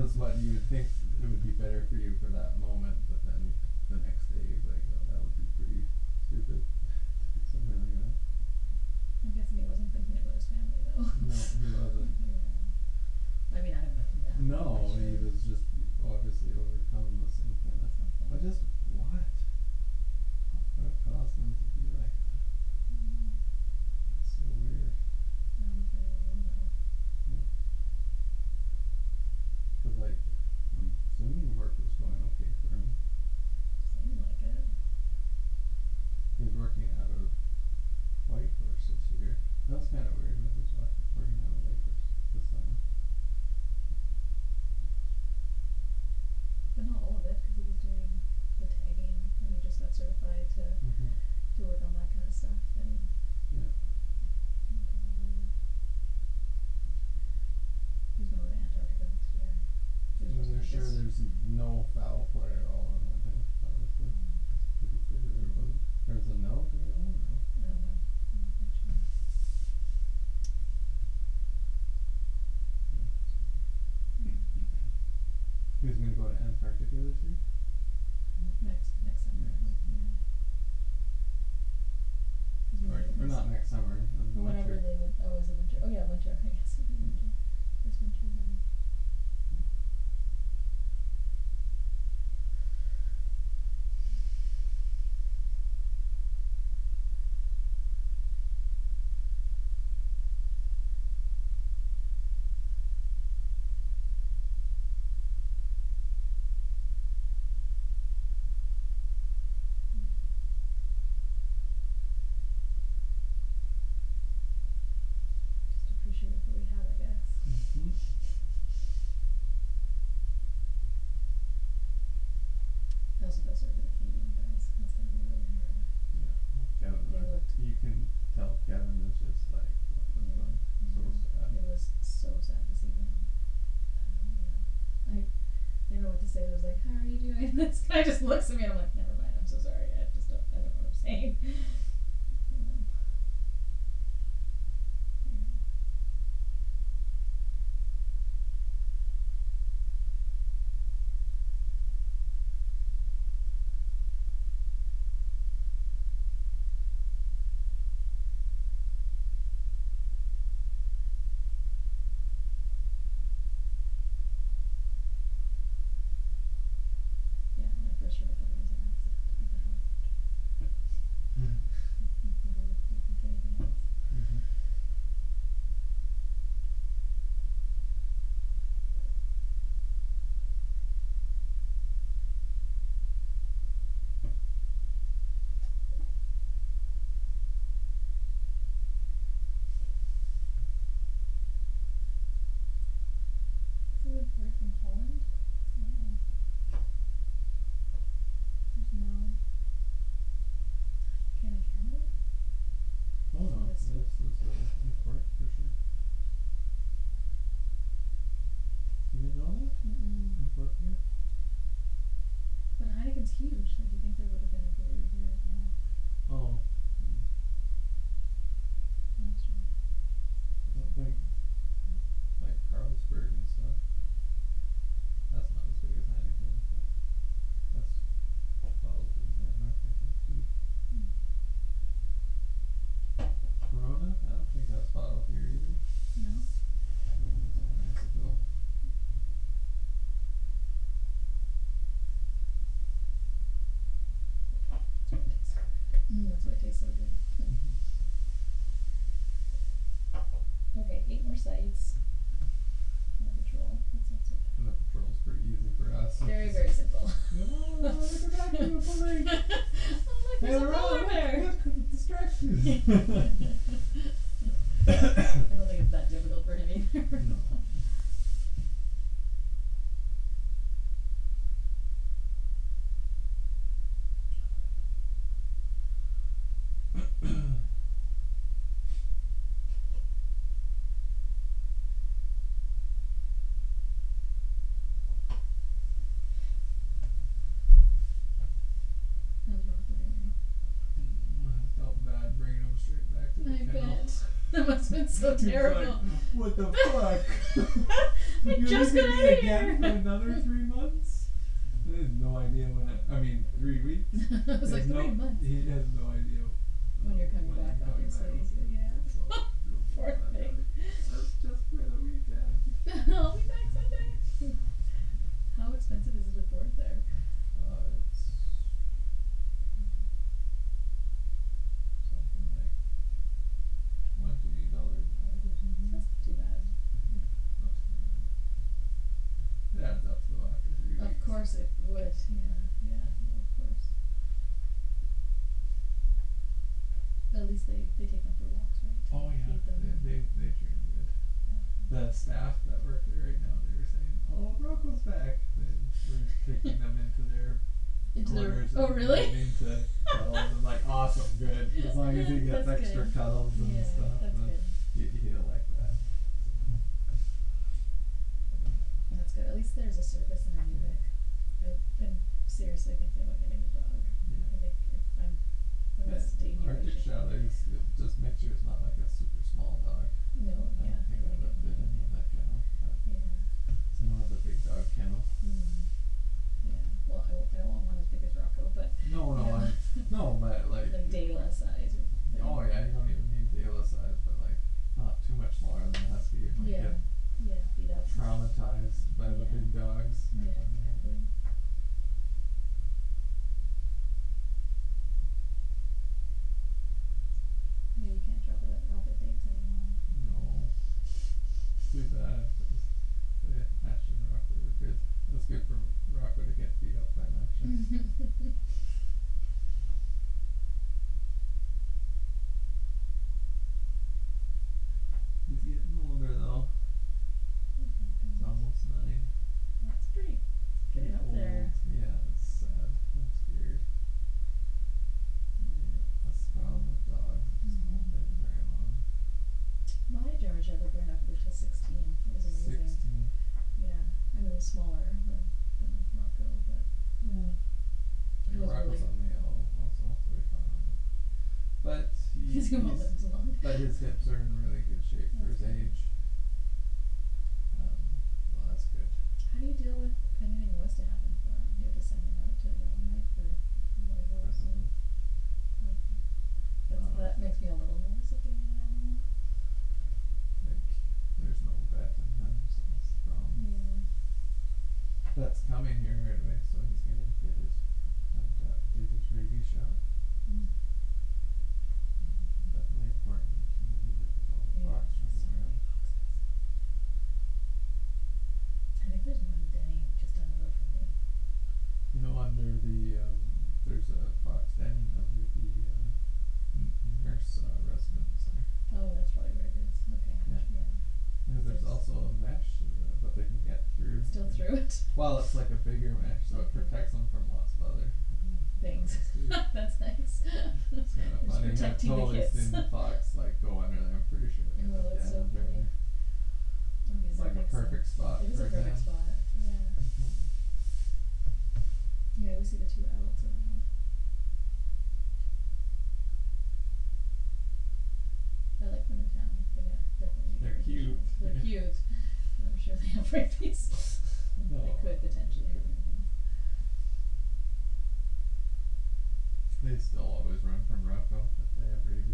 was what you would think it would be better for you for that moment, but then the next day you'd be like, oh, that would be pretty stupid to do something like that. I'm guessing he wasn't thinking about his family though. No, he wasn't. Yeah. I mean, I have nothing to add. No, he was just obviously overcome with some kind of Something. But just what? What could have caused him to be like that? It's so weird. I don't know if anyone will know. Yeah. Cause like, I'm assuming work was going okay for him. Seemed like it. He was working out of Whitehorse this year. That was kind of weird when he was working out of Whitehorse this summer. But not all of it, because he was doing the tagging, and he just got certified to work on that kind of stuff, and Yeah. he's going to Antarctica next year. He was So they're supposed to sure just- there's no foul play at all in that, huh? Obviously. It's pretty clear there wasn't. There's a no to it all, no? I don't know. I'm not quite sure. Who's gonna go to Antarctica this year? Next summer. Next. Yeah. His Or major- not next summer, in the whenever winter. they would. Oh, is it winter? Oh yeah, winter. I guess it'd be winter. This winter then. Just appreciate what we have, I guess. Mm-hmm. I also feel sorry for the Canadian guys. That's gonna be really hard. Yeah. Kevin, They looked- you can tell Kevin is just like, what the Yeah, fuck? So yeah. sad. It was so sad to see them. Yeah. I didn't know what to say. It was like, how are you doing? This guy just looks at me and I'm like, never mind. I'm so sorry. I don't know what I'm saying. Yeah, when I first heard, I thought it was an accident. I thought, how Mm-hmm. why would you think anything else? Mm-hmm. Is it imported from Holland? No. There's no. Canada, Canada? Oh no, Yes. this is import for sure. You didn't know that? Import beer? But Heineken's huge. Like, you think there would have been a brewery here as well. Oh. That's true. I don't think like Carlsberg and stuff. That's not as big as Heineken, but that's bottled in Denmark, I think too. Corona? I don't think that's bottled here either. No? That's Mexico. That's why it tastes so good. Okay, 8 more sites. And a patrol. That's not so And the patrol's pretty easy for us. very, very simple. Oh, look at that beautiful thing. Oh, look, Hey, there's a Laurel, polar look, bear. look, it distracts you. I don't think it's that difficult for him either. No. How's Rocker doing? I felt bad bringing him straight back to the I kennel. bet. That must have been so He was terrible. like, what the fuck? I You're just leaving got me out of again here. for another 3 months? I have no idea when I mean 3 weeks. I was He like has 3 months. He has no idea When you're coming when I'm back, coming obviously. back. Yeah. So, you'll Poor find thing. out. That's just for the weekend. I'll be back Sunday. How expensive is it to board there? It's something like $20 a night or something. That's not too bad. Not too bad. It adds up though after 3 weeks. Of course it would. Yeah, no, of course. But at least they take them for walks, right? To Oh yeah, feed them. they train good. Yeah. The staff that work there right now, they were saying, "Oh, Rocco's back." We're taking them into their Into their quarters oh and really? getting into cuddles. I'm like, awesome, good. As long as he gets That's extra good. cuddles and Yeah, stuff, that's then good. he'll like that. That's good. At least there's a service in Inuvik. I've been seriously thinking about getting a dog. Yeah. I think if I'm Yeah, state here, I Arctic should- Shallers, just make sure it's not like a super small dog. No, I yeah. don't think I would fit in with that kennel. But Yeah. it's more of a big dog kennel. Yeah. Well, I don't want one as big as Rocco, but No, but like Dayla size. Oh yeah, you don't even need Dayla size, but like not too much smaller than that, so you might Yeah. get Yeah. Beat up. traumatized by the Yeah. big dogs. or Yeah. something. Exactly. Yeah, you can't drop it off at dates anymore. No, too bad. 'Cause Ash and Rocco were good. It was good for Rocco to get beat up by Ash. He's getting older though. He's almost 9. That's pretty getting up Old. there. Yeah, it's sad. I'm scared. Yeah, that's the problem with dogs. They just don't live very long. My German Shepherd ran up till 16. It was amazing. 16. Yeah, I mean it was smaller than Rocco, but Yeah. It was Rocco's really- a male also, so we found him. But he's gonna live so long. but his hips are in really good shape for his That's good. age. So that's good. How do you deal with if anything was to happen for him? You have to send him out to Yellowknife or Whitehorse or that makes me a little nervous of getting an animal. Like there's no vet in him, so that's the problem. Yeah. Vet's coming here right away, so he's gonna get his did his rabies shot. Definitely important in Inuvik with all the Yeah, fox so running many around. foxes. I think there's one denny just down the road from me. You know, under the there's a fox denning under the nurse residence there. Oh, that's probably where it is. Okay. Yeah. Yeah, there's also a mesh that they can get through. Still through it. Well, it's like a bigger mesh, so it protects them from lots of other Things. too. That's nice. It's kind of Just funny. I've protecting the totally kids. seen the fox like go under there. I'm pretty sure they have Oh, a that's den so under funny. there. Okay, It's that like a makes perfect sense. spot It is for a perfect them. spot. Yeah. Yeah, we see the 2 adults around. I like them in town. They definitely. They're need cute. rabies shots. They're Yeah. cute. But I'm sure they have rabies. No. They could potentially have rabies. They still always run from Rocco if they have rabies.